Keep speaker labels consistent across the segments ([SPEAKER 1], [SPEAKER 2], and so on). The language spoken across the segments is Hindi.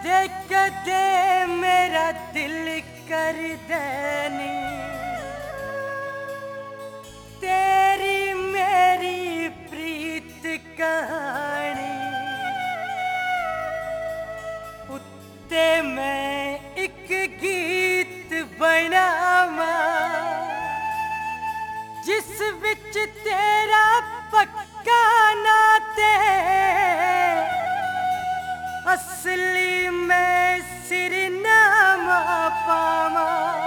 [SPEAKER 1] कदे कदे मेरा दिल कर देनी तेरी मेरी प्रीत कहानी उत्ते मैं एक गीत बनावा जिस विच तेरा पक्का नाते असली मैं सिरनामा पावा।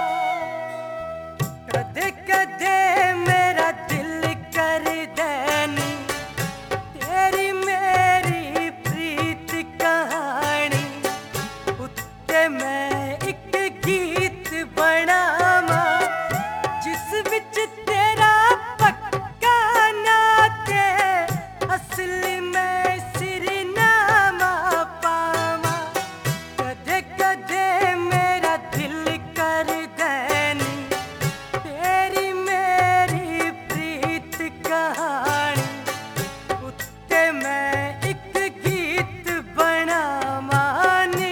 [SPEAKER 1] कदे कदे मेरा दिल कर देनी तेरी मेरी प्रीत कहानी उत्ते मैं एक गीत बनावा जिस विच तेरा पक्का नाते असली मैं सिरनामा पावा। कदे कदे मेरा दिल कर देनी तेरी मेरी प्रीत कहानी उत्ते मैं एक गीत बनावानी।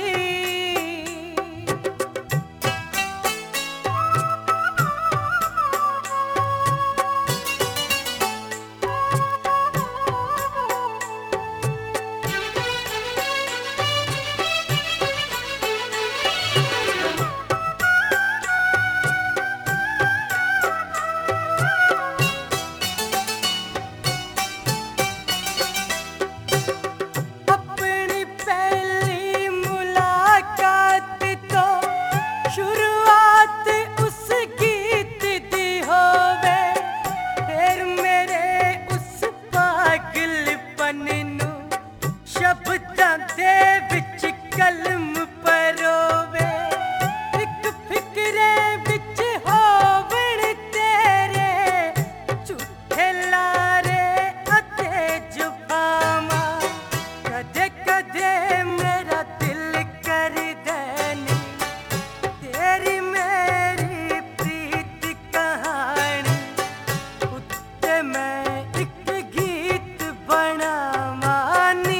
[SPEAKER 1] अपनी पहली मुलाकात तो शुरुआत उस गीत दी होवे फिर मेरे उस पागलपन नू शब्दां दे विच कलम परोवे एक फिक्रे विच होवण तेरे झूठे लारे अते जुबामा। कदे कदे मेरा दिल कर देनी तेरी मेरी प्रीत कहानी उत्ते मैं एक गीत बनावानी।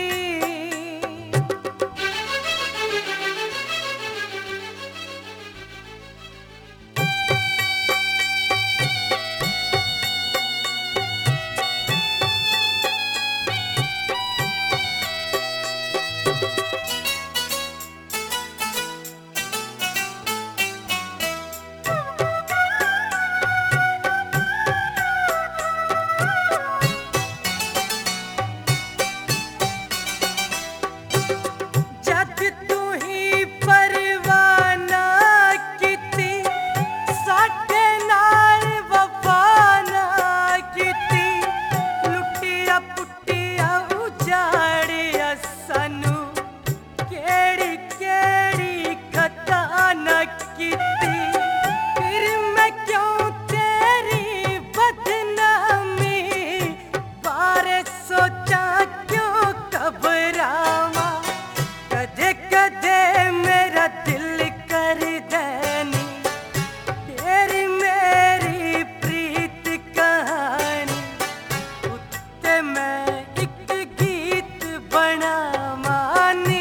[SPEAKER 1] जद तू ही परवाना कीती साडे नाल वफा ना कीती लुटिया पुटिया उजाड़िया सानू केड़ी केड़ी खता ना कीती फिर मैं क्यों तेरी बदनामी बारे सोचा क्यों घबरावा। कदे कदे मेरा दिल कर देनी तेरी मेरी प्रीत कहानी उत्ते मैं एक गीत बनावानी।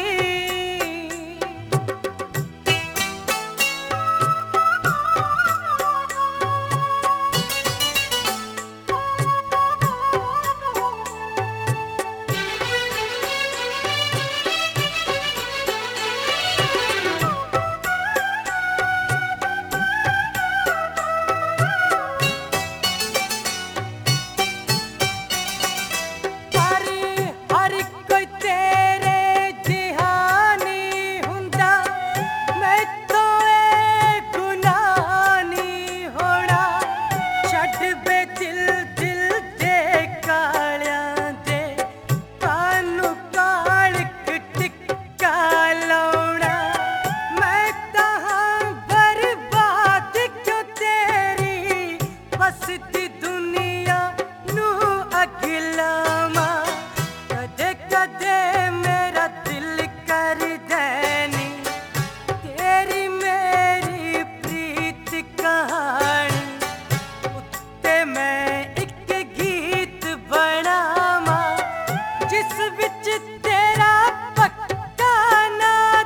[SPEAKER 1] पर हर कोई तेरे जिहा नहीं हुंदा मैथों ए गुनाह नहीं होना छड्ड बे दिल दिल दे कालियां दे कानू कालक टिक्का लाउणा मैं तां बर्बाद क्यों तेरी बसती दुनिया नू अगलावा। कदे कदे मेरा दिल कर देनी तेरी मेरी प्रीत कहानी उत्ते मैं एक गीत बनावा जिस विच तेरा पक्का नाते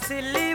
[SPEAKER 1] इसलिए